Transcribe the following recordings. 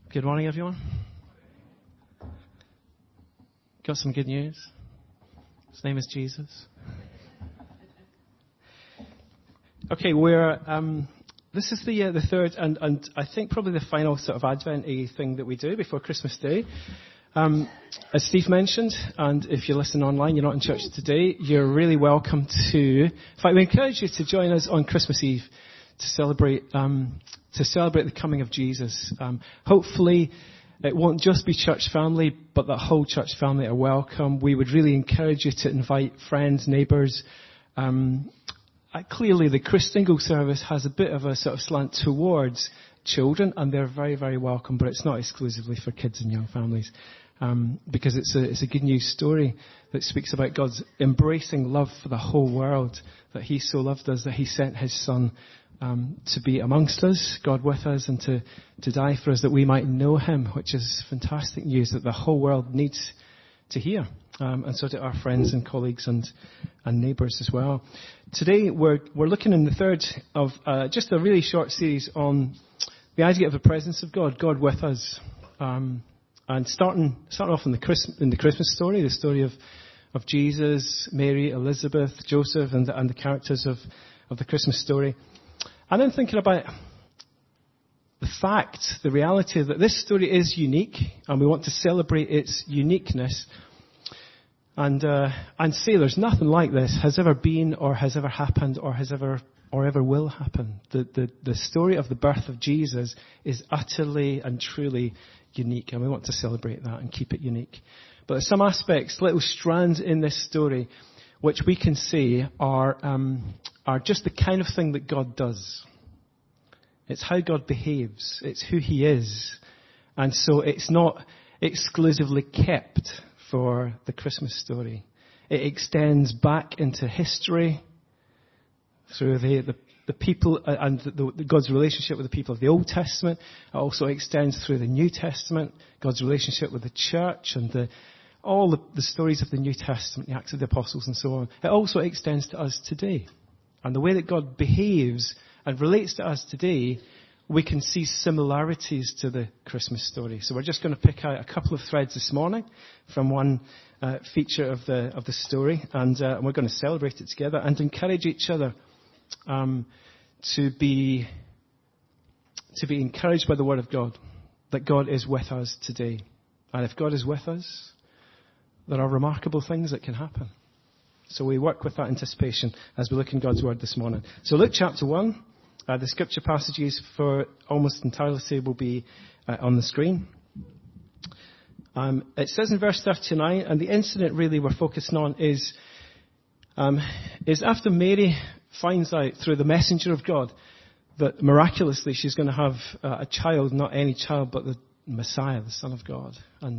Good morning, everyone. Got some good news. His name is Jesus. Okay, this is the third and I think probably the final sort of Advent-y thing that we do before Christmas Day. As Steve mentioned, and if you listen online, you're not in church today, you're really welcome to. In fact, we encourage you to join us on Christmas Eve to celebrate the coming of Jesus. Hopefully, it won't just be church family, but the whole church family are welcome. We would really encourage you to invite friends, neighbours. Clearly, the Christingle service has a bit of a sort of slant towards children, and they're very, very welcome. But it's not exclusively for kids and young families, because it's a good news story that speaks about God's embracing love for the whole world. That He so loved us that He sent His Son to be amongst us, God with us, and to die for us that we might know Him, which is fantastic news that the whole world needs to hear. And so do our friends and colleagues and neighbours as well. Today we're looking in the third of just a really short series on the idea of the presence of God, God with us. And starting off in the Christmas story, the story of Jesus, Mary, Elizabeth, Joseph, and the characters of the Christmas story. And then thinking about the reality that this story is unique, and we want to celebrate its uniqueness, and say there's nothing like this has ever been, or has ever happened, or ever will happen. The story of the birth of Jesus is utterly and truly unique, and we want to celebrate that and keep it unique. But there's some aspects, little strands in this story, which we can say are just the kind of thing that God does. It's how God behaves. It's who He is. And so it's not exclusively kept for the Christmas story. It extends back into history through the people and God's relationship with the people of the Old Testament. It also extends through the New Testament, God's relationship with the church and all the stories of the New Testament, the Acts of the Apostles and so on. It also extends to us today. And the way that God behaves and relates to us today, we can see similarities to the Christmas story. So we're just going to pick out a couple of threads this morning from one feature of the story, and we're going to celebrate it together and encourage each other to be encouraged by the Word of God, that God is with us today. And if God is with us, there are remarkable things that can happen. So we work with that anticipation as we look in God's Word this morning. So Luke chapter 1, the scripture passages for almost entirety will be on the screen. It says in verse 39, and the incident really we're focusing on is after Mary finds out through the messenger of God that miraculously she's going to have a child, not any child, but the Messiah, the Son of God.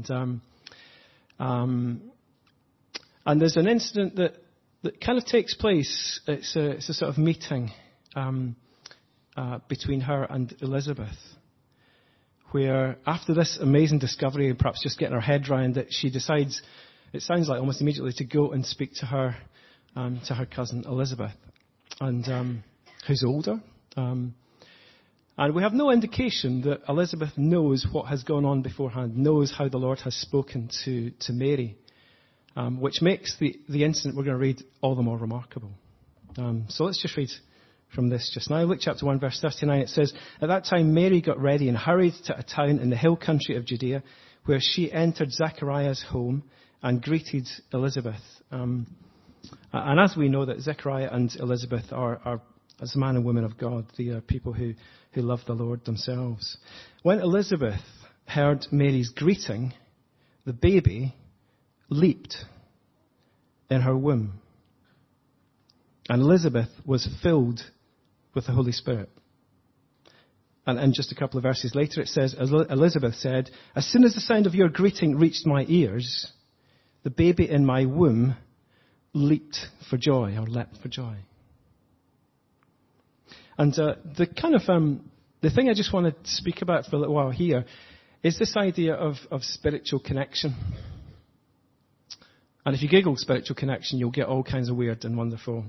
And there's an incident that kind of takes place. It's a sort of meeting between her and Elizabeth, where after this amazing discovery and perhaps just getting her head around it, she decides, it sounds like almost immediately, to go and speak to her cousin Elizabeth, and who's older. And we have no indication that Elizabeth knows what has gone on beforehand, knows how the Lord has spoken to Mary. Which makes the incident we're going to read all the more remarkable. So let's just read from this just now. Luke chapter 1, verse 39, it says, at that time Mary got ready and hurried to a town in the hill country of Judea, where she entered Zechariah's home and greeted Elizabeth. And as we know that Zechariah and Elizabeth are as man and woman of God, they are people who love the Lord themselves. When Elizabeth heard Mary's greeting, the baby leaped in her womb. And Elizabeth was filled with the Holy Spirit. And just a couple of verses later it says, Elizabeth said, as soon as the sound of your greeting reached my ears, the baby in my womb leaped for joy, or leapt for joy. And the thing I just want to speak about for a little while here is this idea of spiritual connection. And if you Google spiritual connection, you'll get all kinds of weird and wonderful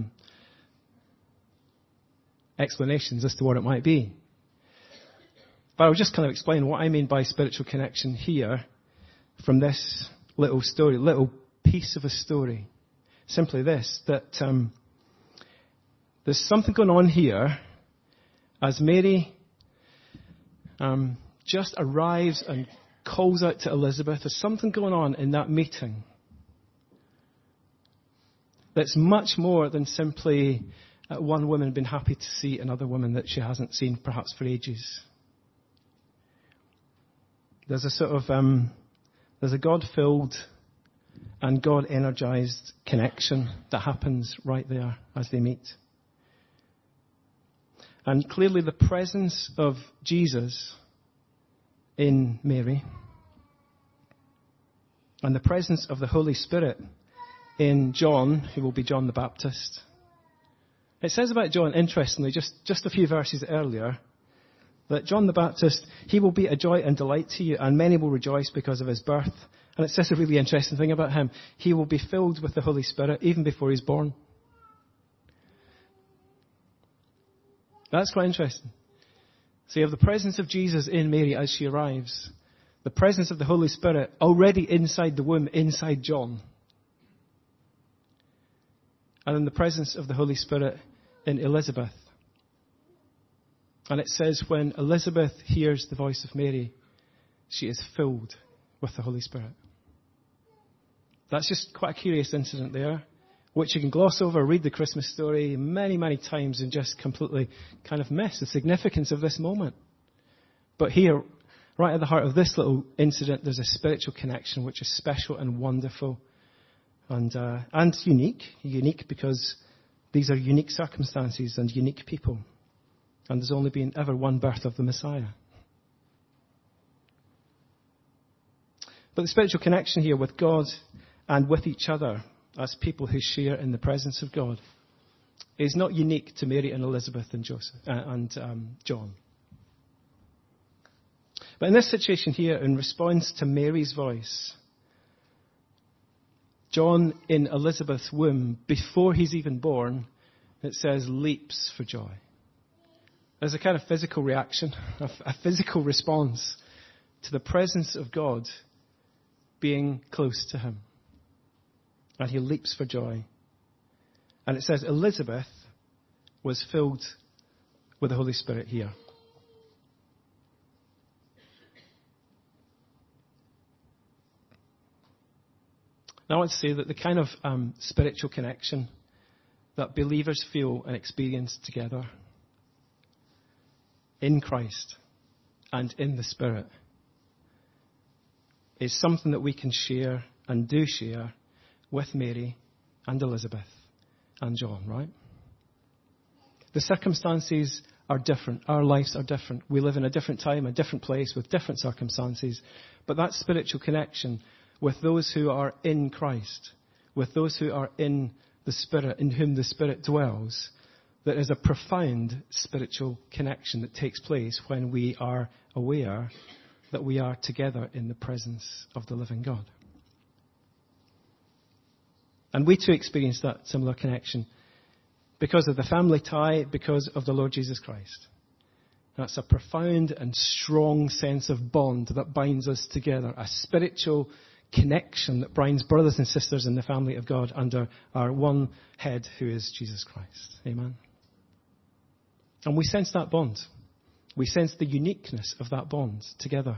explanations as to what it might be. But I'll just kind of explain what I mean by spiritual connection here from this little story, little piece of a story. Simply this, that there's something going on here as Mary just arrives and calls out to Elizabeth. There's something going on in that meeting that's much more than simply one woman being happy to see another woman that she hasn't seen perhaps for ages. There's a sort of, there's a God-filled and God-energized connection that happens right there as they meet. And clearly the presence of Jesus in Mary and the presence of the Holy Spirit in John, who will be John the Baptist. It says about John, interestingly, just a few verses earlier, that John the Baptist, he will be a joy and delight to you, and many will rejoice because of his birth. And it says a really interesting thing about him. He will be filled with the Holy Spirit even before he's born. That's quite interesting. So you have the presence of Jesus in Mary as she arrives. The presence of the Holy Spirit already inside the womb, inside John. And then the presence of the Holy Spirit in Elizabeth. And it says when Elizabeth hears the voice of Mary, she is filled with the Holy Spirit. That's just quite a curious incident there, which you can gloss over, read the Christmas story many, many times and just completely kind of miss the significance of this moment. But here, right at the heart of this little incident, there's a spiritual connection which is special and wonderful and unique. Unique because these are unique circumstances and unique people. And there's only been ever one birth of the Messiah. But the spiritual connection here with God and with each other as people who share in the presence of God is not unique to Mary and Elizabeth and Joseph and John. But in this situation here, in response to Mary's voice, John in Elizabeth's womb, before he's even born, it says, leaps for joy. There's a kind of physical reaction, a physical response to the presence of God being close to him. And he leaps for joy. And it says Elizabeth was filled with the Holy Spirit here. Now I want to say that the kind of spiritual connection that believers feel and experience together in Christ and in the Spirit is something that we can share and do share with Mary and Elizabeth and John, right? The circumstances are different. Our lives are different. We live in a different time, a different place with different circumstances. But that spiritual connection with those who are in Christ, with those who are in the Spirit, in whom the Spirit dwells, there is a profound spiritual connection that takes place when we are aware that we are together in the presence of the living God. And we too experience that similar connection because of the family tie, because of the Lord Jesus Christ. That's a profound and strong sense of bond that binds us together, a spiritual connection that binds brothers and sisters in the family of God under our one head, who is Jesus Christ. Amen. And we sense that bond. We sense the uniqueness of that bond together.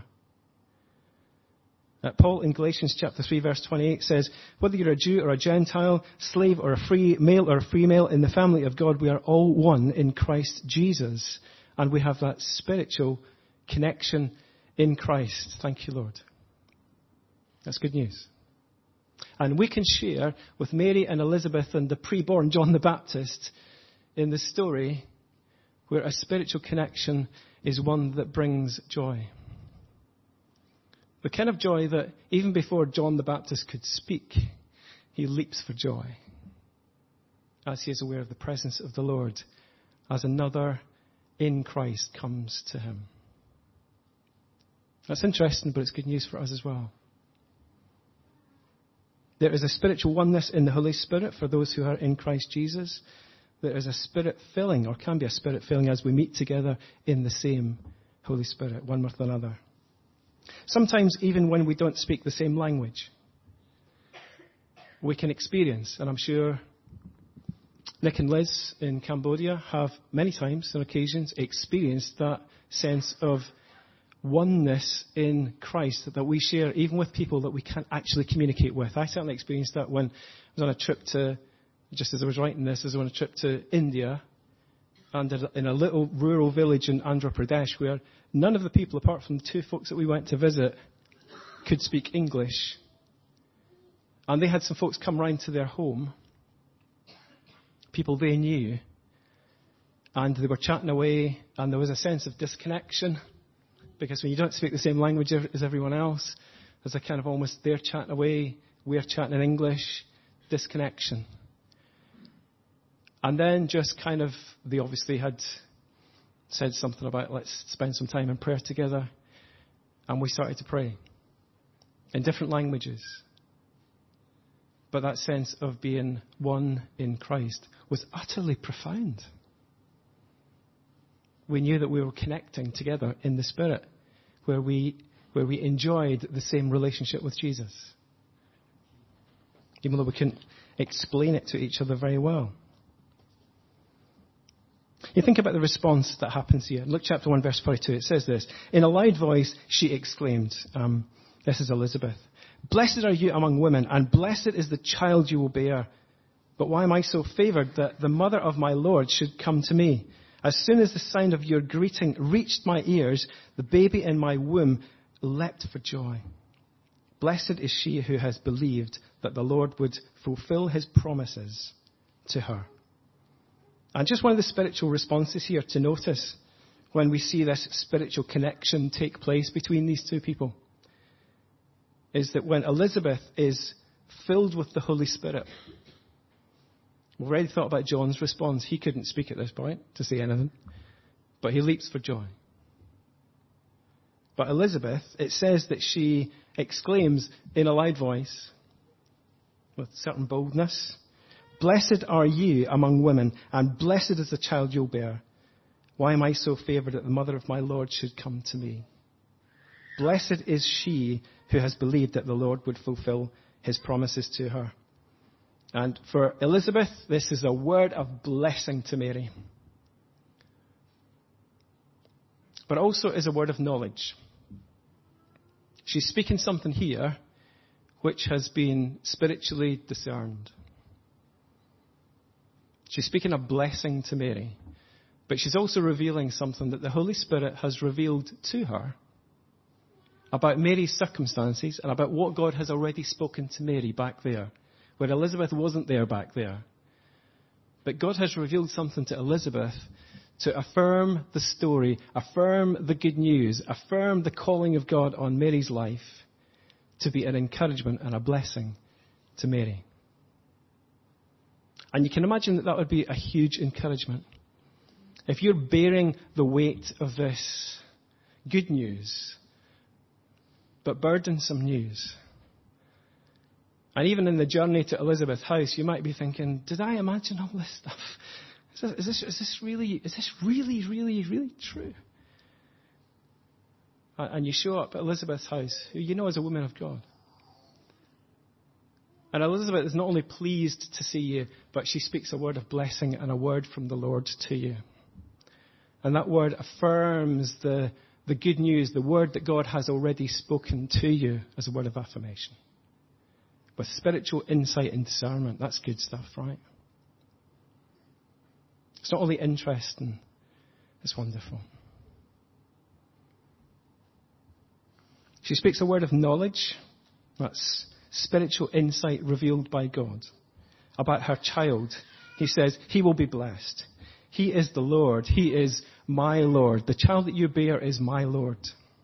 Paul in Galatians chapter 3 verse 28 says, whether you're a Jew or a Gentile, slave or a free male or a female, in the family of God, we are all one in Christ Jesus. And we have that spiritual connection in Christ. Thank you, Lord. That's good news. And we can share with Mary and Elizabeth and the preborn John the Baptist in the story where a spiritual connection is one that brings joy. The kind of joy that even before John the Baptist could speak, he leaps for joy as he is aware of the presence of the Lord as another in Christ comes to him. That's interesting, but it's good news for us as well. There is a spiritual oneness in the Holy Spirit for those who are in Christ Jesus. There is a spirit filling, or can be a spirit filling, as we meet together in the same Holy Spirit, one with another. Sometimes even when we don't speak the same language, we can experience, and I'm sure Nick and Liz in Cambodia have many times and occasions experienced that sense of oneness in Christ that we share even with people that we can't actually communicate with. I certainly experienced that when I was on a trip just as I was writing this, I was on a trip to India, and in a little rural village in Andhra Pradesh where none of the people, apart from the two folks that we went to visit, could speak English. And they had some folks come round to their home, people they knew, and they were chatting away, and there was a sense of disconnection, because when you don't speak the same language as everyone else, there's a kind of almost they're chatting away, we're chatting in English, disconnection. And then just kind of, they obviously had said something about, let's spend some time in prayer together. And we started to pray in different languages. But that sense of being one in Christ was utterly profound. We knew that we were connecting together in the Spirit, where we enjoyed the same relationship with Jesus, even though we couldn't explain it to each other very well. You think about the response that happens here. Luke chapter 1, verse 42, it says this. In a loud voice, she exclaimed, this is Elizabeth, "Blessed are you among women, and blessed is the child you will bear. But why am I so favored that the mother of my Lord should come to me? As soon as the sound of your greeting reached my ears, the baby in my womb leapt for joy. Blessed is she who has believed that the Lord would fulfill his promises to her." And just one of the spiritual responses here to notice when we see this spiritual connection take place between these two people is that when Elizabeth is filled with the Holy Spirit, we've already thought about John's response. He couldn't speak at this point to say anything, but he leaps for joy. But Elizabeth, it says that she exclaims in a loud voice with certain boldness, "Blessed are you among women, and blessed is the child you'll bear. Why am I so favored that the mother of my Lord should come to me? Blessed is she who has believed that the Lord would fulfill his promises to her." And for Elizabeth, this is a word of blessing to Mary. But also is a word of knowledge. She's speaking something here which has been spiritually discerned. She's speaking a blessing to Mary, but she's also revealing something that the Holy Spirit has revealed to her about Mary's circumstances and about what God has already spoken to Mary back there, where Elizabeth wasn't there back there. But God has revealed something to Elizabeth to affirm the story, affirm the good news, affirm the calling of God on Mary's life to be an encouragement and a blessing to Mary. And you can imagine that that would be a huge encouragement. If you're bearing the weight of this good news, but burdensome news, and even in the journey to Elizabeth's house, you might be thinking, did I imagine all this stuff? Is this really true? And you show up at Elizabeth's house, who you know is a woman of God. And Elizabeth is not only pleased to see you, but she speaks a word of blessing and a word from the Lord to you. And that word affirms the good news, the word that God has already spoken to you as a word of affirmation. With spiritual insight and discernment. That's good stuff, right? It's not only interesting, it's wonderful. She speaks a word of knowledge. That's spiritual insight revealed by God about her child. He says, he will be blessed. He is the Lord. He is my Lord. The child that you bear is my Lord.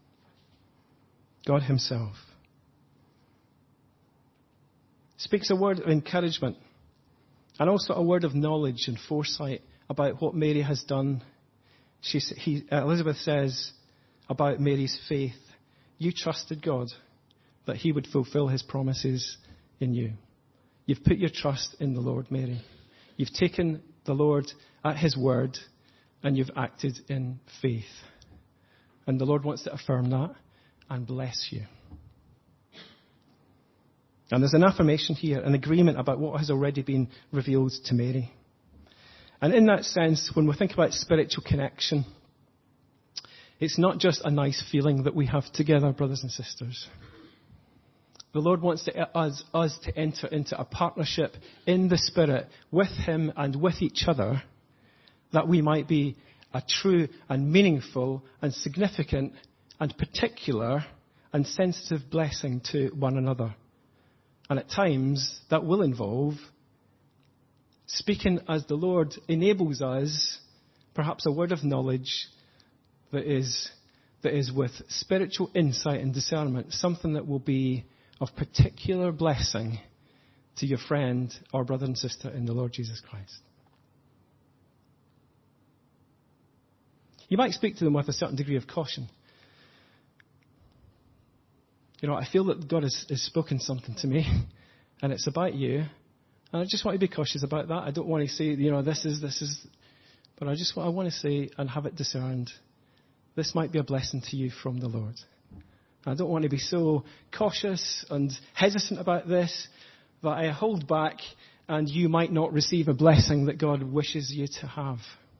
God himself. Speaks a word of encouragement and also a word of knowledge and foresight about what Mary has done. Elizabeth says about Mary's faith, you trusted God that he would fulfill his promises in you. You've put your trust in the Lord, Mary. You've taken the Lord at his word and you've acted in faith. And the Lord wants to affirm that and bless you. And there's an affirmation here, an agreement about what has already been revealed to Mary. And in that sense, when we think about spiritual connection, it's not just a nice feeling that we have together, brothers and sisters. The Lord wants us to enter into a partnership in the Spirit with Him and with each other, that we might be a true and meaningful and significant and particular and sensitive blessing to one another. And at times, that will involve speaking as the Lord enables us, perhaps a word of knowledge that is with spiritual insight and discernment, something that will be of particular blessing to your friend or brother and sister in the Lord Jesus Christ. You might speak to them with a certain degree of caution. You know, I feel that God has spoken something to me, and it's about you, and I just want to be cautious about that. I don't want to say, you know, this is, but I want to say and have it discerned. This might be a blessing to you from the Lord. I don't want to be so cautious and hesitant about this that I hold back and you might not receive a blessing that God wishes you to have.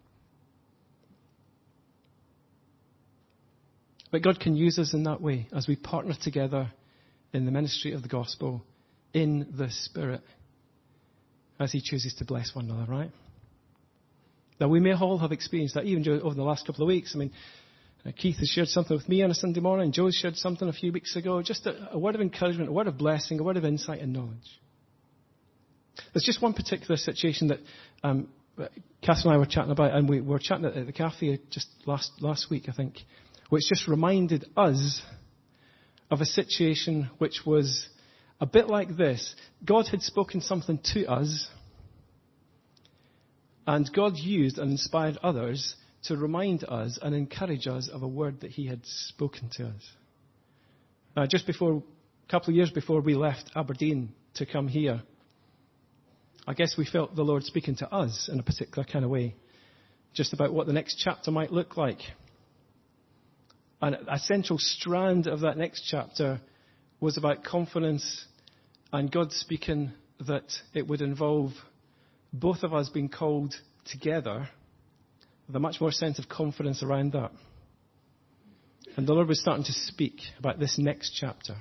But God can use us in that way as we partner together in the ministry of the gospel in the Spirit as He chooses to bless one another, right? Now, we may all have experienced that even over the last couple of weeks. I mean, Keith has shared something with me on a Sunday morning. Joe shared something a few weeks ago. Just a word of encouragement, a word of blessing, a word of insight and knowledge. There's just one particular situation that Cass and I were chatting about, and we were chatting at the cafe just last week, I think, which just reminded us of a situation which was a bit like this. God had spoken something to us, and God used and inspired others to remind us and encourage us of a word that He had spoken to us. Just before, a couple of years before we left Aberdeen to come here, I guess we felt the Lord speaking to us in a particular kind of way, just about what the next chapter might look like. And a central strand of that next chapter was about confidence, and God speaking that it would involve both of us being called together with a much more sense of confidence around that. And the Lord was starting to speak about this next chapter,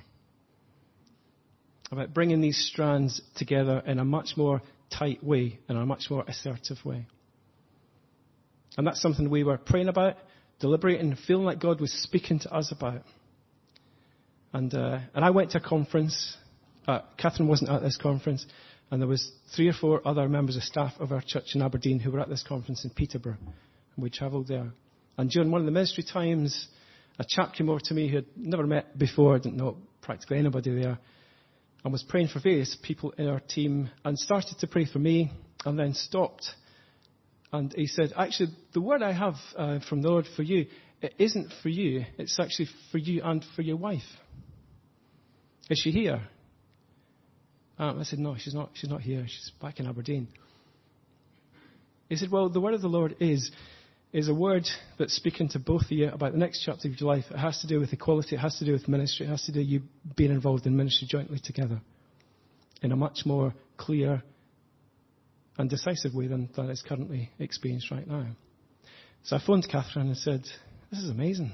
about bringing these strands together in a much more tight way, in a much more assertive way. And that's something we were praying about, deliberating, feeling like God was speaking to us about. And I went to a conference. Catherine wasn't at this conference, and there was 3 or 4 other members of staff of our church in Aberdeen who were at this conference in Peterborough. And we travelled there. And during one of the ministry times, a chap came over to me who had never met before, didn't know practically anybody there, and was praying for various people in our team, and started to pray for me, and then stopped. And he said, actually, the word I have from the Lord for you, it isn't for you. It's actually for you and for your wife. Is she here? I said, no, she's not here. She's back in Aberdeen. He said, well, the word of the Lord is a word that's speaking to both of you about the next chapter of your life. It has to do with equality. It has to do with ministry. It has to do with you being involved in ministry jointly together in a much more clear and decisive way than is currently experienced right now. So I phoned Catherine and said, this is amazing.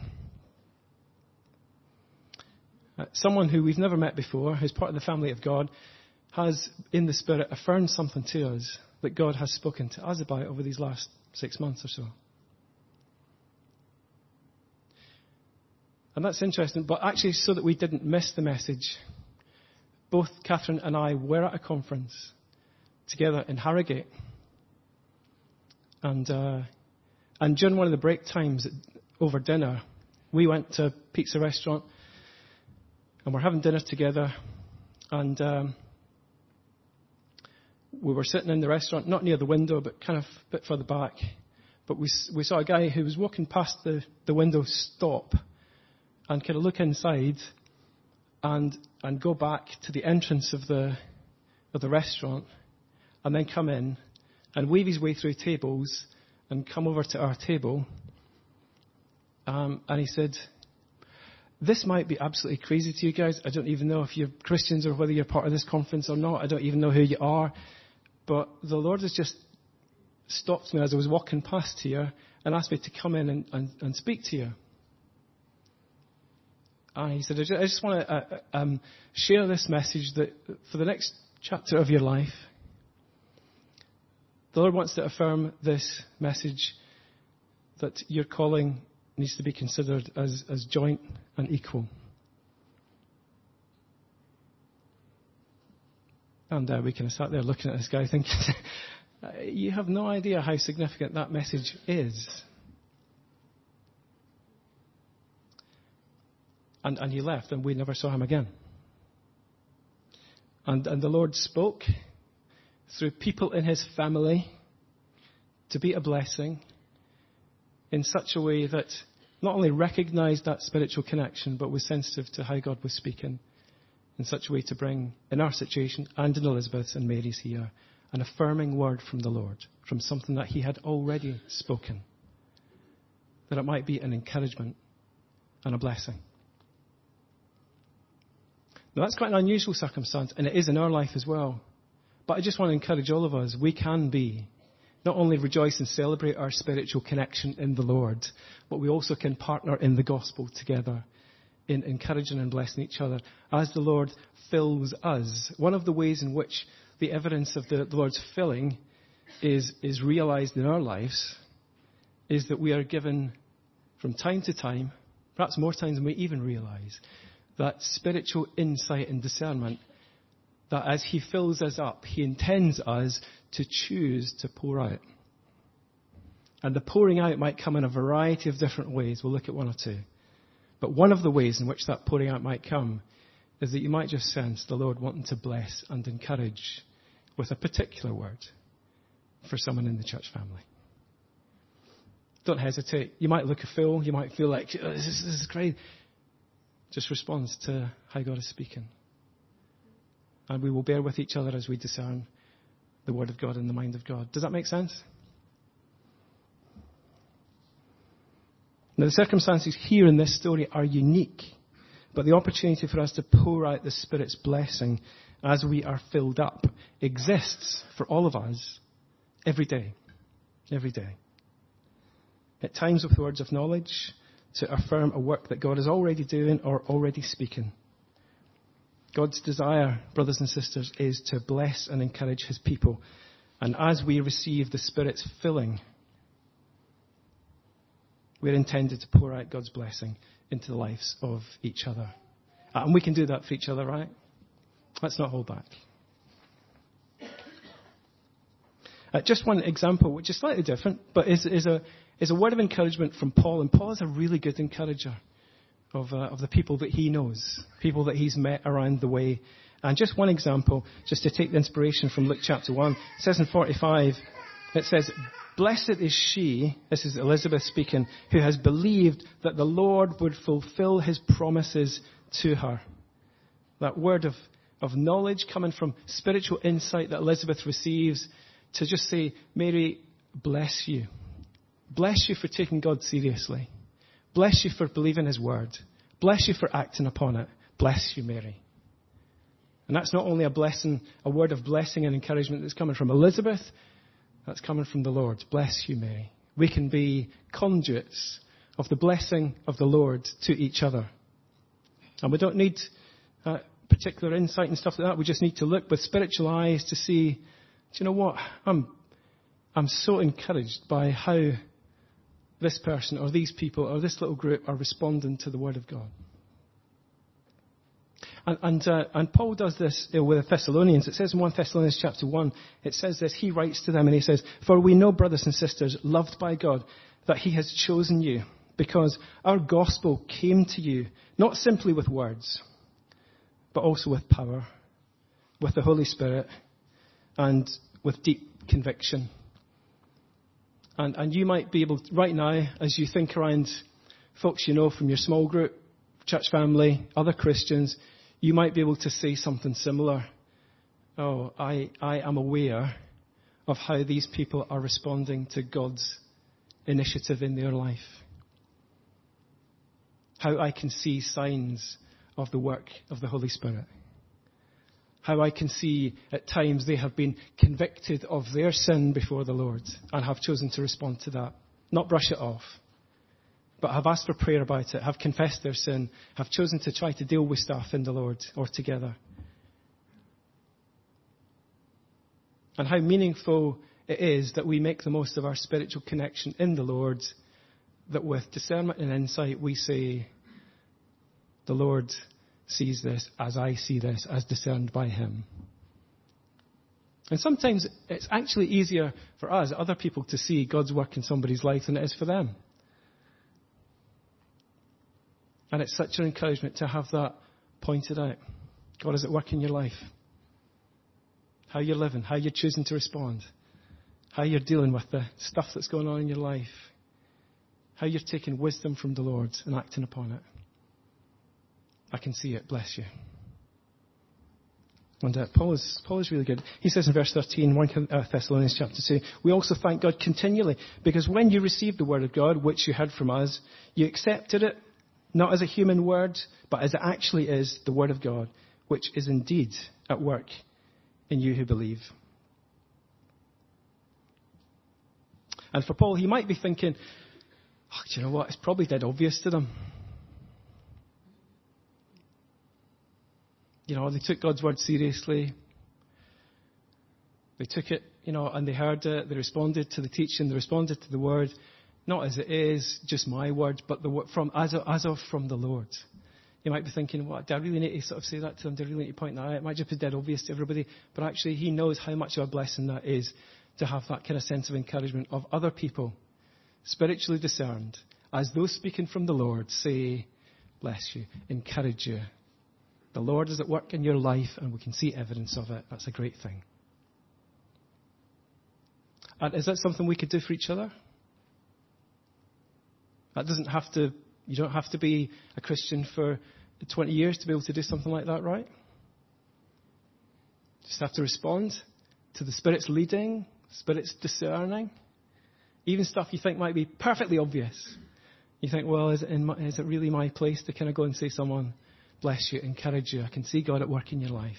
Someone who we've never met before, who's part of the family of God, has, in the Spirit, affirmed something to us that God has spoken to us about over these last 6 months or so. And that's interesting, but actually so that we didn't miss the message, both Catherine and I were at a conference together in Harrogate. And during one of the break times over dinner, we went to a pizza restaurant and we're having dinner together. And we were sitting in the restaurant, not near the window, but kind of a bit further back. But we saw a guy who was walking past the window stop and kind of look inside and go back to the entrance of the restaurant and then come in and weave his way through tables and come over to our table And he said, this might be absolutely crazy to you guys. I don't even know if you're Christians or whether you're part of this conference or not. I don't even know who you are. But the Lord has just stopped me as I was walking past here and asked me to come in and speak to you. And he said, I just want to share this message that for the next chapter of your life, the Lord wants to affirm this message that your calling needs to be considered as joint and equal. And we kind of sat there looking at this guy thinking, you have no idea how significant that message is. And he left, and we never saw him again. And the Lord spoke through people in his family to be a blessing in such a way that not only recognized that spiritual connection, but was sensitive to how God was speaking in such a way to bring, in our situation and in Elizabeth's and Mary's here, an affirming word from the Lord, from something that he had already spoken, that it might be an encouragement and a blessing. Now, that's quite an unusual circumstance, and it is in our life as well. But I just want to encourage all of us, we can be, not only rejoice and celebrate our spiritual connection in the Lord, but we also can partner in the gospel together, in encouraging and blessing each other as the Lord fills us. One of the ways in which the evidence of the Lord's filling is realized in our lives is that we are given from time to time, perhaps more times than we even realize, that spiritual insight and discernment that as he fills us up, he intends us to choose to pour out. And the pouring out might come in a variety of different ways. We'll look at one or two. But one of the ways in which that pouring out might come is that you might just sense the Lord wanting to bless and encourage with a particular word for someone in the church family. Don't hesitate. You might look a fool. You might feel like, oh, this is great. Just respond to how God is speaking. And we will bear with each other as we discern the word of God and the mind of God. Does that make sense? Now, the circumstances here in this story are unique, but the opportunity for us to pour out the Spirit's blessing as we are filled up exists for all of us every day. Every day. At times with words of knowledge to affirm a work that God is already doing or already speaking. God's desire, brothers and sisters, is to bless and encourage his people. And as we receive the Spirit's filling, we're intended to pour out God's blessing into the lives of each other. And we can do that for each other, right? Let's not hold back. Just one example, which is slightly different, but is a word of encouragement from Paul. And Paul is a really good encourager of the people that he knows, people that he's met around the way. And just one example, just to take the inspiration from Luke chapter 1. It says in 45, it says, "Blessed is she," this is Elizabeth speaking, "who has believed that the Lord would fulfill his promises to her." That word of knowledge coming from spiritual insight that Elizabeth receives to just say, Mary, bless you. Bless you for taking God seriously. Bless you for believing his word. Bless you for acting upon it. Bless you, Mary. And that's not only a blessing, a word of blessing and encouragement that's coming from Elizabeth, that's coming from the Lord. Bless you, Mary. We can be conduits of the blessing of the Lord to each other. And we don't need particular insight and stuff like that. We just need to look with spiritual eyes to see, do you know what? I'm so encouraged by how this person or these people or this little group are responding to the word of God. And Paul does this with the Thessalonians. It says in 1 Thessalonians chapter 1, it says this, he writes to them and he says, "For we know, brothers and sisters, loved by God, that he has chosen you, because our gospel came to you, not simply with words, but also with power, with the Holy Spirit, and with deep conviction." And you might be able to, right now, as you think around folks you know from your small group, church family, other Christians, you might be able to say something similar. Oh, I am aware of how these people are responding to God's initiative in their life. how I can see signs of the work of the Holy Spirit. How I can see at times they have been convicted of their sin before the Lord and have chosen to respond to that. Not brush it off, but have asked for prayer about it, have confessed their sin, have chosen to try to deal with stuff in the Lord or together. And how meaningful it is that we make the most of our spiritual connection in the Lord, that with discernment and insight we say, the Lord sees this as I see this, as discerned by him. And sometimes it's actually easier for us, other people, to see God's work in somebody's life than it is for them. And it's such an encouragement to have that pointed out. God is at work in your life. How you're living, how you're choosing to respond, how you're dealing with the stuff that's going on in your life, how you're taking wisdom from the Lord and acting upon it. I can see it. Bless you. And Paul is really good. He says in verse 13, 1 Thessalonians chapter 2, we also thank God continually, because when you received the word of God, which you heard from us, you accepted it, not as a human word, but as it actually is, the word of God, which is indeed at work in you who believe. And for Paul, he might be thinking, oh, do you know what? It's probably dead obvious to them. You know, they took God's word seriously. They took it, and they heard it. They responded to the teaching. They responded to the word, not as it is, just my word, but the word from the Lord. You might be thinking, what, do I really need to sort of say that to them? Do I really need to point that out? It might just be dead obvious to everybody. But actually, he knows how much of a blessing that is to have that kind of sense of encouragement of other people, spiritually discerned, as those speaking from the Lord say, bless you, encourage you. The Lord is at work in your life, and we can see evidence of it. That's a great thing. And is that something we could do for each other? You don't have to be a Christian for 20 years to be able to do something like that, right? Just have to respond to the Spirit's leading, Spirit's discerning. Even stuff you think might be perfectly obvious. You think, well, is it really my place to kind of go and say to someone, bless you, encourage you, I can see God at work in your life.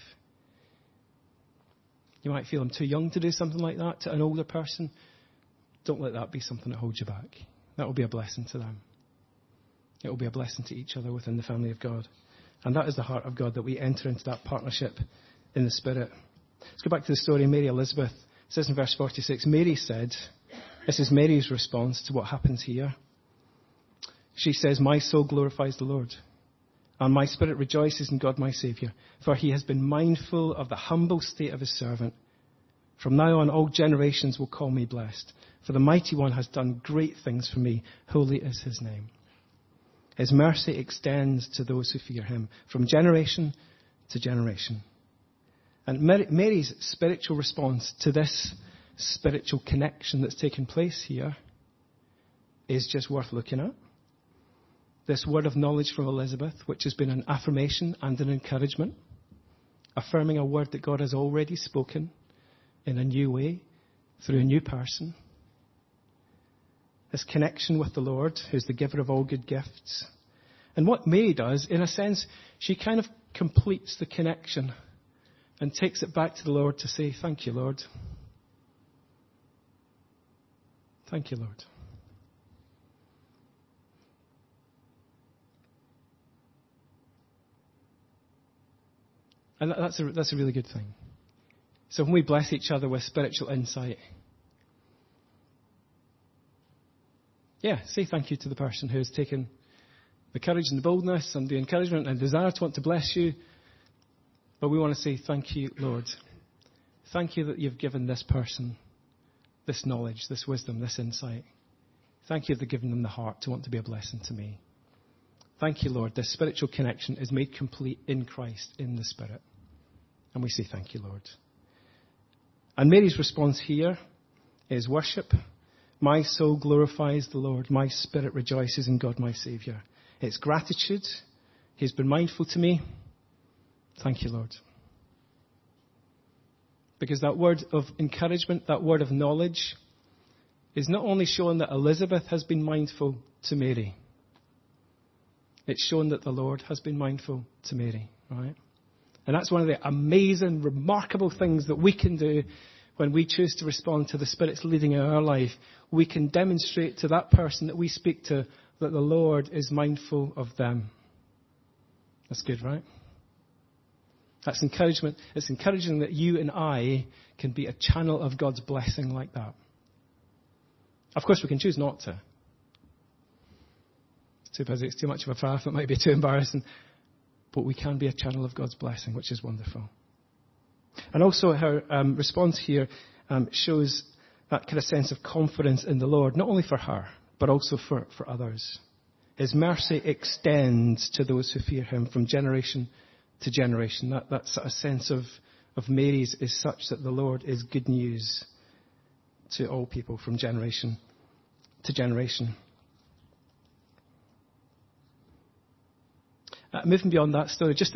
You might feel I'm too young to do something like that to an older person. Don't let that be something that holds you back. That will be a blessing to them. It will be a blessing to each other within the family of God. And that is the heart of God, that we enter into that partnership in the Spirit. Let's go back to the story of Mary Elizabeth. It says in verse 46, Mary said, this is Mary's response to what happens here. She says, my soul glorifies the Lord, and my spirit rejoices in God my Saviour, for he has been mindful of the humble state of his servant. From now on, all generations will call me blessed, for the Mighty One has done great things for me. Holy is his name. His mercy extends to those who fear him, from generation to generation. And Mary's spiritual response to this spiritual connection that's taken place here is just worth looking at. This word of knowledge from Elizabeth, which has been an affirmation and an encouragement, affirming a word that God has already spoken in a new way, through a new person. This connection with the Lord, who's the giver of all good gifts. And what Mary does, in a sense, she kind of completes the connection and takes it back to the Lord to say, thank you, Lord. Thank you, Lord. And that's a really good thing. So when we bless each other with spiritual insight, say thank you to the person who has taken the courage and the boldness and the encouragement and desire to want to bless you. But we want to say thank you, Lord. Thank you that you've given this person this knowledge, this wisdom, this insight. Thank you for giving them the heart to want to be a blessing to me. Thank you, Lord. This spiritual connection is made complete in Christ, in the Spirit. And we say thank you, Lord. And Mary's response here is worship. My soul glorifies the Lord. My spirit rejoices in God, my Saviour. It's gratitude. He's been mindful to me. Thank you, Lord. Because that word of encouragement, that word of knowledge, is not only showing that Elizabeth has been mindful to Mary. it's shown that the Lord has been mindful to Mary, right? And that's one of the amazing, remarkable things that we can do when we choose to respond to the Spirit's leading in our life. We can demonstrate to that person that we speak to that the Lord is mindful of them. That's good, right? That's encouragement. It's encouraging that you and I can be a channel of God's blessing like that. Of course, we can choose not to. It's too busy, it's too much of a faff, it might be too embarrassing. But we can be a channel of God's blessing, which is wonderful. And also her response here shows that kind of sense of confidence in the Lord, not only for her, but also for others. His mercy extends to those who fear him from generation to generation. That sort of sense of Mary's is such that the Lord is good news to all people from generation to generation. Moving beyond that story, just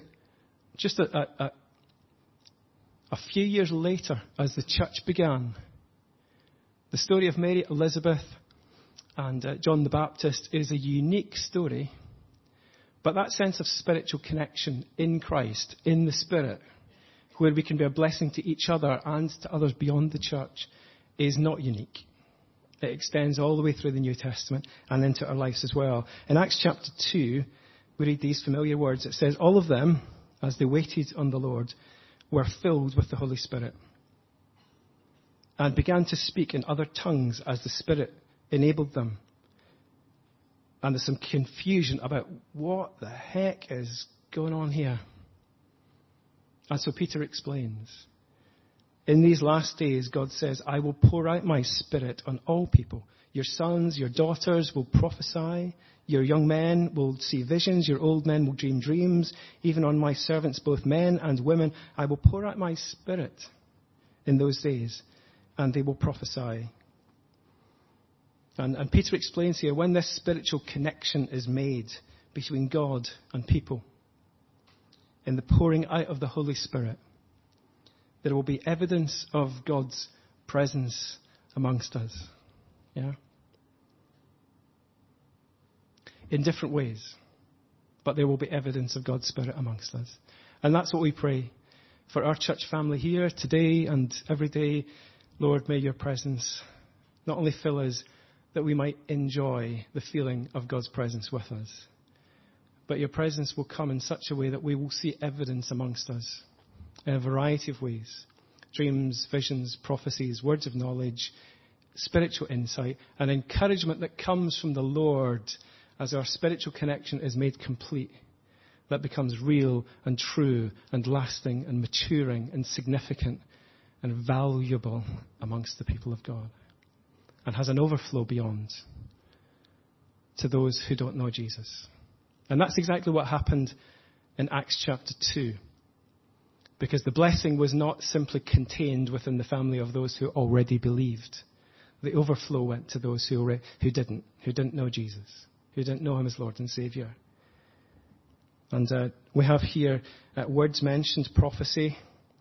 a few years later, as the church began, the story of Mary, Elizabeth, and John the Baptist is a unique story. But that sense of spiritual connection in Christ, in the Spirit, where we can be a blessing to each other and to others beyond the church, is not unique. It extends all the way through the New Testament and into our lives as well. In Acts chapter 2, we read these familiar words. It says, all of them, as they waited on the Lord, were filled with the Holy Spirit and began to speak in other tongues as the Spirit enabled them. And there's some confusion about what the heck is going on here. And so Peter explains. In these last days, God says, I will pour out my Spirit on all people. Your sons, your daughters will prophesy. Your young men will see visions. Your old men will dream dreams. Even on my servants, both men and women, I will pour out my Spirit in those days, and they will prophesy. And Peter explains here, when this spiritual connection is made between God and people, in the pouring out of the Holy Spirit, there will be evidence of God's presence amongst us. Yeah? In different ways. But there will be evidence of God's Spirit amongst us. And that's what we pray for our church family here today and every day. Lord, may your presence not only fill us, that we might enjoy the feeling of God's presence with us, but your presence will come in such a way that we will see evidence amongst us in a variety of ways. Dreams, visions, prophecies, words of knowledge, spiritual insight, and encouragement that comes from the Lord as our spiritual connection is made complete, that becomes real and true and lasting and maturing and significant and valuable amongst the people of God, and has an overflow beyond to those who don't know Jesus. And that's exactly what happened in Acts chapter 2. Because the blessing was not simply contained within the family of those who already believed. The overflow went to those who didn't know Jesus, who didn't know him as Lord and Saviour. And we have here words mentioned, prophecy,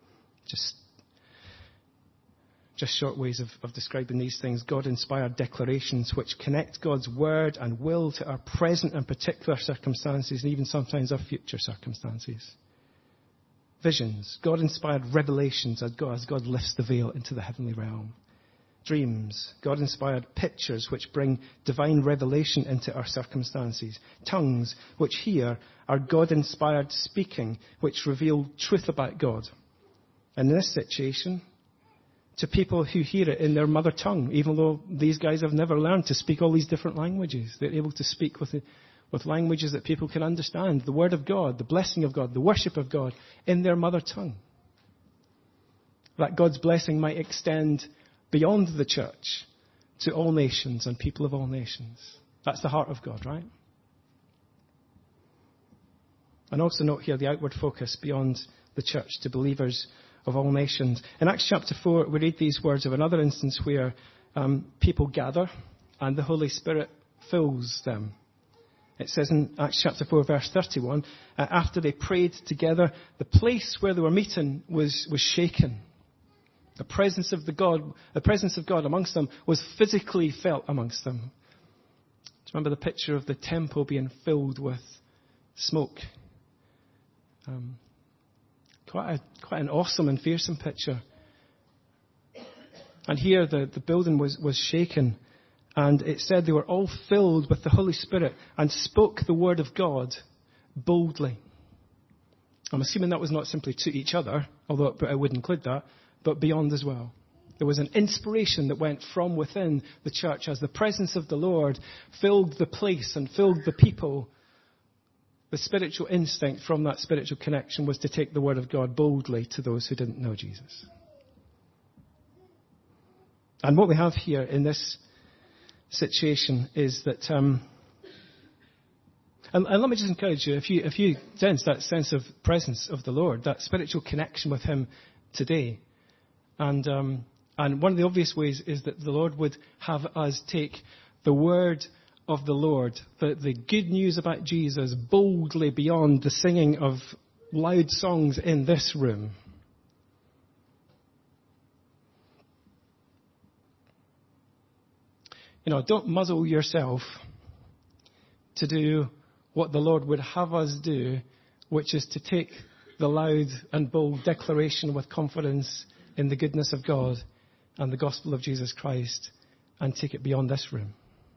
just short ways of describing these things. God-inspired declarations which connect God's word and will to our present and particular circumstances, and even sometimes our future circumstances. Visions, God-inspired revelations as God lifts the veil into the heavenly realm. Dreams, God-inspired pictures which bring divine revelation into our circumstances. Tongues, which here are God-inspired speaking, which reveal truth about God. And in this situation, to people who hear it in their mother tongue, even though these guys have never learned to speak all these different languages. They're able to speak with languages that people can understand, the word of God, the blessing of God, the worship of God in their mother tongue. That God's blessing might extend beyond the church to all nations and people of all nations. That's the heart of God, right? And also note here the outward focus beyond the church to believers of all nations. In Acts chapter 4, we read these words of another instance where people gather and the Holy Spirit fills them. It says in Acts chapter 4, verse 31, after they prayed together, the place where they were meeting was shaken. The presence of God amongst them was physically felt amongst them. you remember the picture of the temple being filled with smoke? Quite an awesome and fearsome picture. And here the building was shaken, and it said they were all filled with the Holy Spirit and spoke the word of God boldly. I'm assuming that was not simply to each other, although I would include that, but beyond as well. There was an inspiration that went from within the church as the presence of the Lord filled the place and filled the people. The spiritual instinct from that spiritual connection was to take the word of God boldly to those who didn't know Jesus. And what we have here in this situation is that, and let me just encourage you, if you sense that sense of presence of the Lord, that spiritual connection with Him today, and one of the obvious ways is that the Lord would have us take the word of the Lord, the good news about Jesus, boldly beyond the singing of loud songs in this room. Don't muzzle yourself to do what the Lord would have us do, which is to take the loud and bold declaration with confidence in the goodness of God and the gospel of Jesus Christ and take it beyond this room.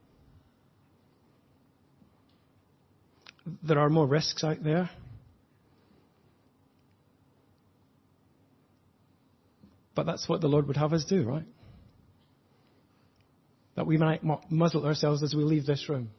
There are more risks out there. But that's what the Lord would have us do, right? That we might muzzle ourselves as we leave this room.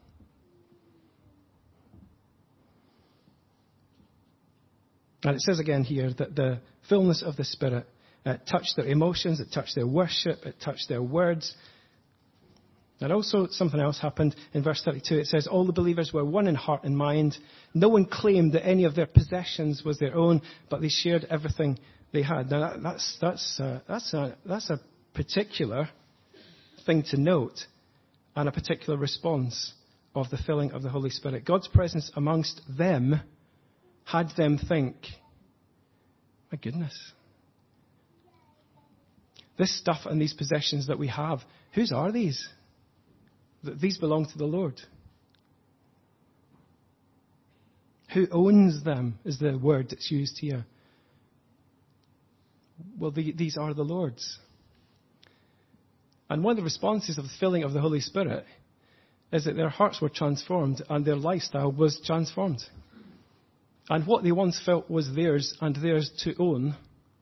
And it says again here that the fullness of the Spirit touched their emotions, it touched their worship, it touched their words. And also something else happened in verse 32. It says, all the believers were one in heart and mind. No one claimed that any of their possessions was their own, but they shared everything they had. Now that's a particular thing to note and a particular response of the filling of the Holy Spirit. God's presence amongst them had them think, my goodness, this stuff and these possessions that we have, whose are these? These belong to the Lord. Who owns them is the word that's used here. Well, these are the Lord's. And one of the responses of the filling of the Holy Spirit is that their hearts were transformed and their lifestyle was transformed. And what they once felt was theirs and theirs to own,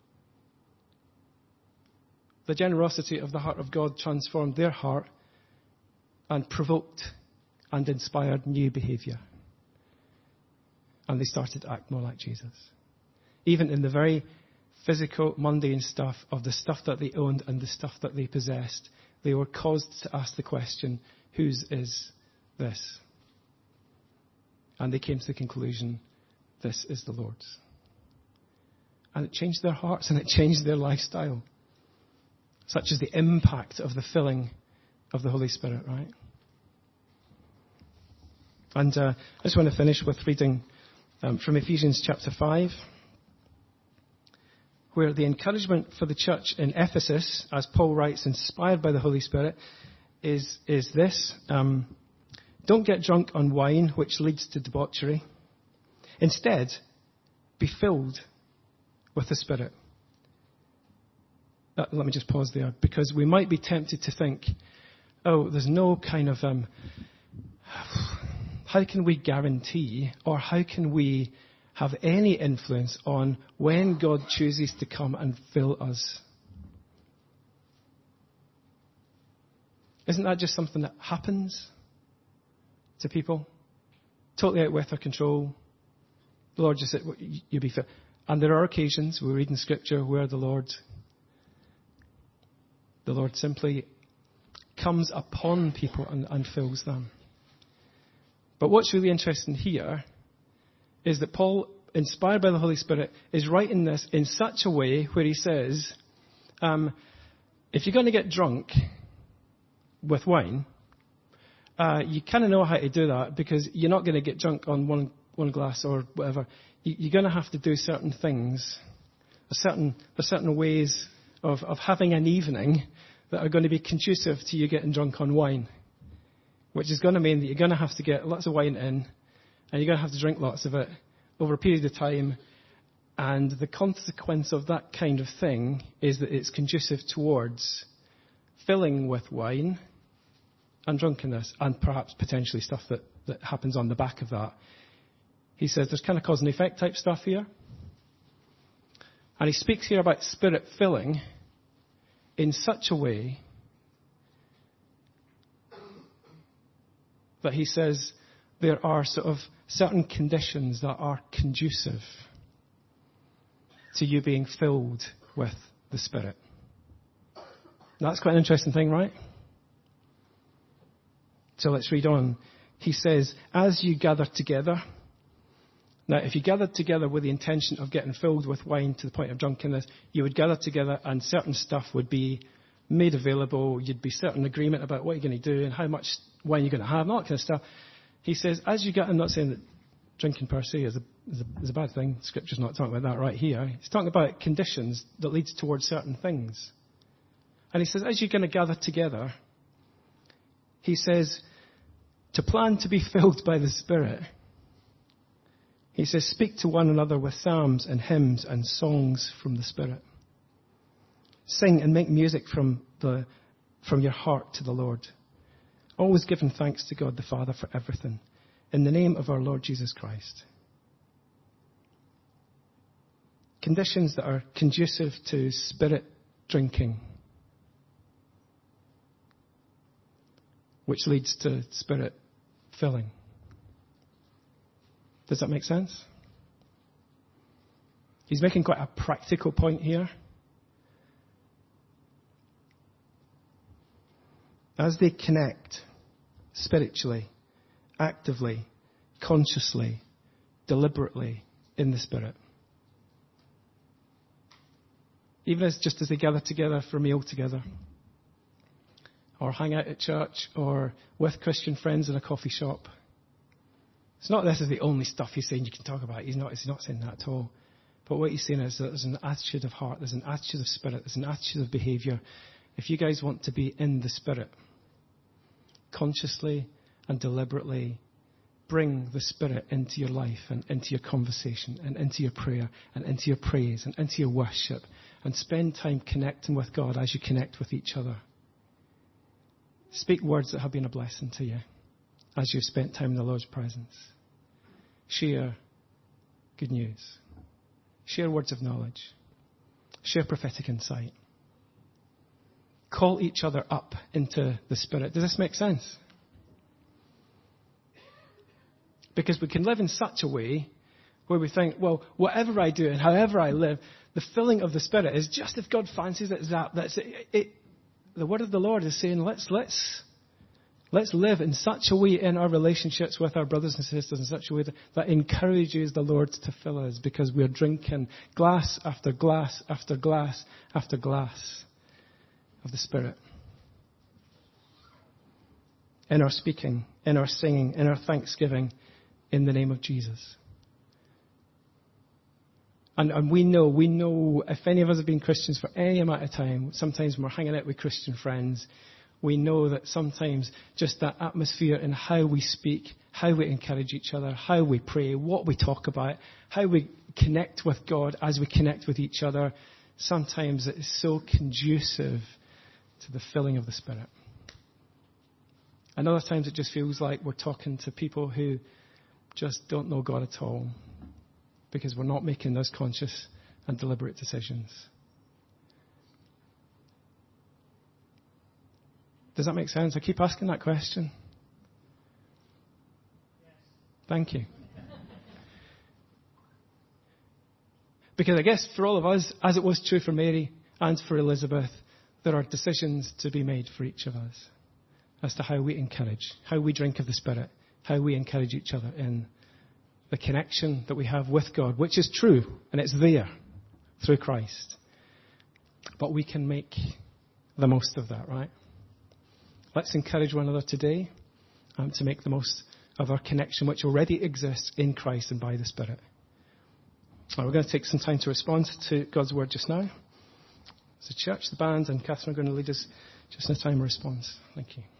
the generosity of the heart of God transformed their heart and provoked and inspired new behaviour. And they started to act more like Jesus. Even in the very physical, mundane stuff of the stuff that they owned and the stuff that they possessed, they were caused to ask the question, whose is this? And they came to the conclusion, this is the Lord's. And it changed their hearts and it changed their lifestyle. Such is the impact of the filling of the Holy Spirit, right? And I just want to finish with reading from Ephesians chapter 5, where the encouragement for the church in Ephesus, as Paul writes, inspired by the Holy Spirit, is this. Don't get drunk on wine, which leads to debauchery. Instead, be filled with the Spirit. Let me just pause there, because we might be tempted to think, oh, there's no kind of, how can we guarantee or how can we have any influence on when God chooses to come and fill us? Isn't that just something that happens to people? Totally out with our control. The Lord just said, you be filled. And there are occasions, we read in Scripture, where the Lord simply comes upon people and fills them. But what's really interesting here is that Paul, inspired by the Holy Spirit, is writing this in such a way where he says, if you're going to get drunk with wine, you kind of know how to do that, because you're not going to get drunk on one glass or whatever. You're going to have to do certain things. There's certain ways of having an evening that are going to be conducive to you getting drunk on wine. which is going to mean that you're going to have to get lots of wine in, and you're going to have to drink lots of it over a period of time. And the consequence of that kind of thing is that it's conducive towards filling with wine and drunkenness, and perhaps potentially stuff that happens on the back of that. He says there's kind of cause and effect type stuff here. And he speaks here about spirit filling in such a way that he says there are sort of certain conditions that are conducive to you being filled with the Spirit. Now, that's quite an interesting thing, right? So let's read on. He says, as you gather together. Now, if you gathered together with the intention of getting filled with wine to the point of drunkenness, you would gather together and certain stuff would be made available. You'd be certain agreement about what you're going to do and how much wine you're going to have and all that kind of stuff. He says, as you get, I'm not saying that drinking per se is a bad thing. Scripture's not talking about that right here. He's talking about conditions that leads towards certain things. And he says, as you're going to gather together, he says, to plan to be filled by the Spirit. He says, speak to one another with psalms and hymns and songs from the Spirit. Sing and make music from your heart to the Lord. Always giving thanks to God the Father for everything, in the name of our Lord Jesus Christ. Conditions that are conducive to Spirit drinking, which leads to Spirit filling. Does that make sense? He's making quite a practical point here. As they connect spiritually, actively, consciously, deliberately in the Spirit. Even just as they gather together for a meal together, or hang out at church, or with Christian friends in a coffee shop. It's not this is the only stuff he's saying you can talk about. He's not saying that at all. But what he's saying is that there's an attitude of heart, there's an attitude of spirit, there's an attitude of behaviour. If you guys want to be in the Spirit, consciously and deliberately bring the Spirit into your life and into your conversation and into your prayer and into your praise and into your worship, and spend time connecting with God as you connect with each other. Speak words that have been a blessing to you as you've spent time in the Lord's presence. Share good news. Share words of knowledge. Share prophetic insight. Call each other up into the Spirit. Does this make sense? Because we can live in such a way where we think, well, whatever I do and however I live, the filling of the Spirit is just if God fancies it, that's it. The word of the Lord is saying, let's live in such a way in our relationships with our brothers and sisters in such a way that encourages the Lord to fill us, because we're drinking glass after glass after glass after glass of the Spirit. In our speaking, in our singing, in our thanksgiving, in the name of Jesus. And we know, if any of us have been Christians for any amount of time, sometimes when we're hanging out with Christian friends, we know that sometimes just that atmosphere in how we speak, how we encourage each other, how we pray, what we talk about, how we connect with God as we connect with each other, sometimes it is so conducive to the filling of the Spirit. And other times it just feels like we're talking to people who just don't know God at all, because we're not making those conscious and deliberate decisions. Does that make sense? I keep asking that question. Yes. Thank you. Because I guess for all of us, as it was true for Mary and for Elizabeth, there are decisions to be made for each of us as to how we encourage, how we drink of the Spirit, how we encourage each other in the connection that we have with God, which is true, and it's there through Christ. But we can make the most of that, right? Let's encourage one another today to make the most of our connection, which already exists in Christ and by the Spirit. We're going to take some time to respond to God's word just now. As a church, the band and Catherine are going to lead us just in a time of response. Thank you.